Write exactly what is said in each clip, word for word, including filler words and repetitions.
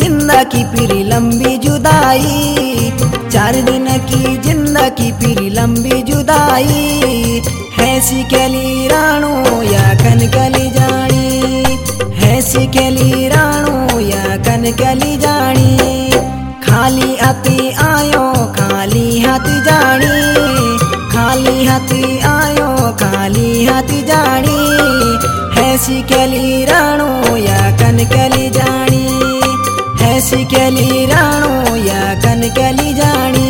जिंदगी फिर लंबी जुदाई, चार दिन की जिंदगी फिर लंबी जुदाई। है सिकेली राणो या कनकली जानी, है सिकेली राणो या कनकली जानी। खाली हाथी आयो खाली हाथी जानी, खाली हाथी आयो खाली हाथी जानी। है सिकेली राणो या कनकली जानी, है सिकेली राणो या कनकली जानी।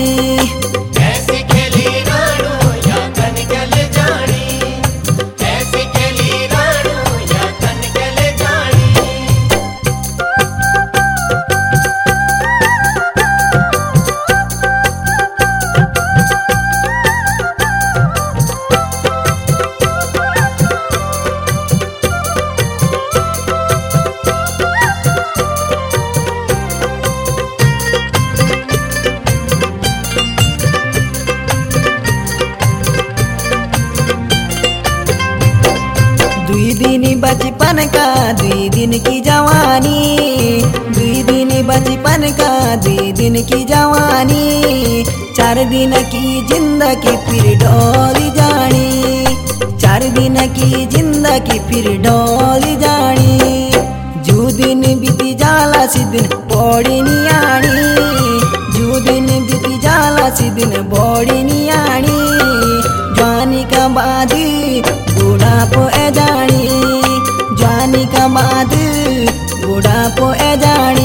दुई दिन बचपन का दुई दिन की जवानी, दुई दिन बचपन का दुई दिन की जवानी। चार दिन की जिंदगी फिर डोली जानी, चार दिन की जिंदगी फिर डोली जानी। जो दिन बीती जाला सी दिन बड़ी नी आनी, जो दिन बीती जाला सी दिन बड़ी नी आनी। जवानी का बाद बुढ़ापो ए जानी, जवानी का बाद बुढ़ापो ए जानी।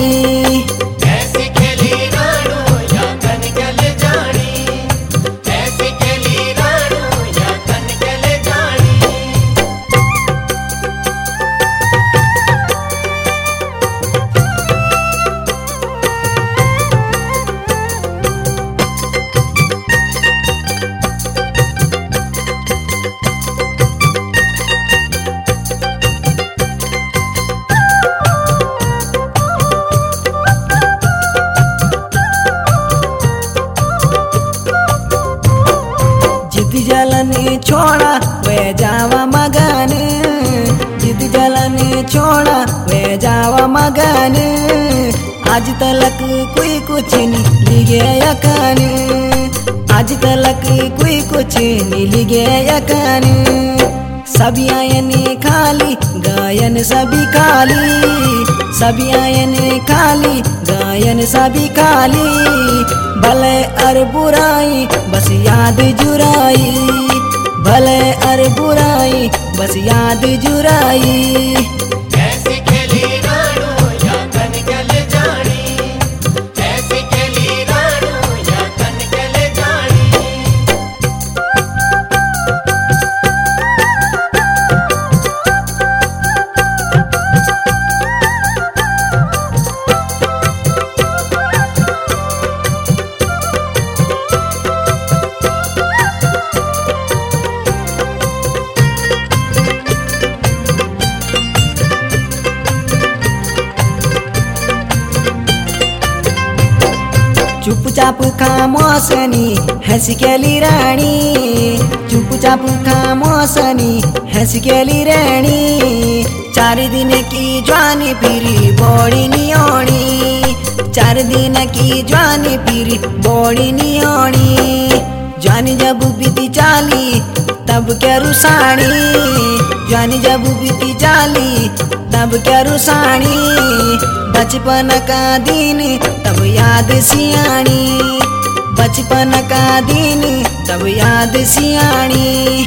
जिद जलन छोड़ा वे जावा मगन, जिद जलन छोड़ा वे जावा मगन। आज तलक कोई कुछ नहीं लिगे यकन, आज तलक कोई कुछ नहीं लिगे यकन। सभी आयन खाली गायन सभी खाली, सभी आयन खाली गायन सभी खाली। भले अर बुराई बस याद जुराई, भले अर बुराई बस याद जुराई। चुपचाप खामोसनी है सिकेली रानी, चुपचाप खामोसनी है सिकेली रानी। चार दिन की जवानी फिरी बड़ी नी ओणी, चार दिन की जवानी फिरी बड़ी नी ओणी। जानी जब बीती चाली तब क्या रुसानी, जानी जब बीती चाली तब क्या रुसानी। बचपन का दिन तब याद सियानी, बचपन का दिन तब याद सियानी।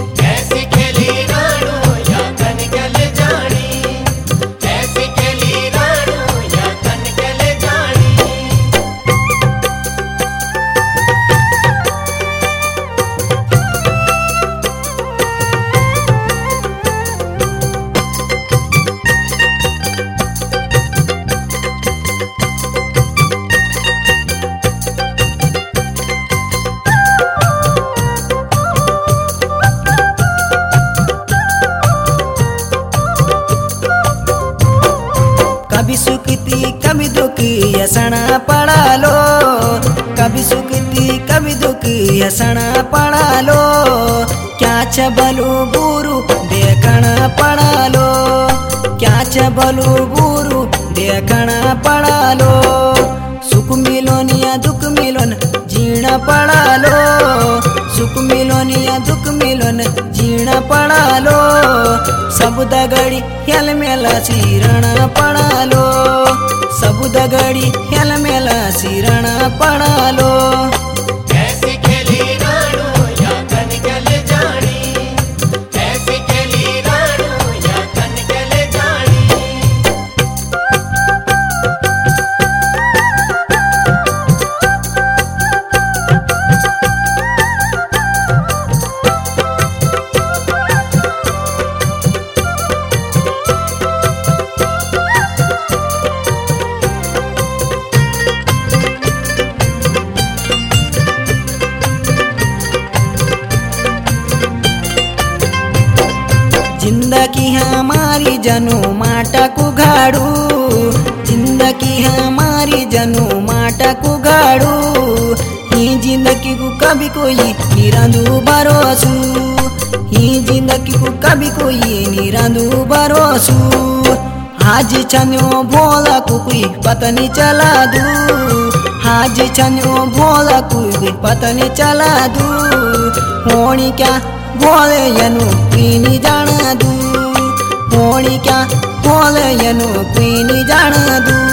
कभी सुखती कभी दुखी हंसना पड़ा लो, कभी सुखती कभी दुखी हंसना पड़ा लो। क्या चबलू बुरु देखना पड़ा लो, क्या चबलू बुरु देखना पड़ालो। सुख मिलोन या दुख मिलोन जीना पड़ालो। सुख मिलोन या दुख मिलोन जीना पड़ालो। सब दगड़ी हेल मेला सिरणा पड़ालो। सब दगड़ी हेल मेला सिरणा पड़ालो। ऐसी खेली राणो या कनकल जानी, ऐसी खेली राणो या कनकल जानी। जिंदगी हमारी जनो माटा को घाड़ू। जिंदगी हमारी जनो माटा को घाड़ू। ही जिंदगी को कभी कोई निरांदू भरोसू। ही जिंदगी को कभी कोई निरांदू भरोसू। आज छन्यो भोला को कोई पता नहीं चला दू। आज छन्यो भोला को कोई पता नहीं चला दू। होनी क्या भोले यनु पीनी जाना दू। होनी क्या भोले यनु पीनी जाना दू।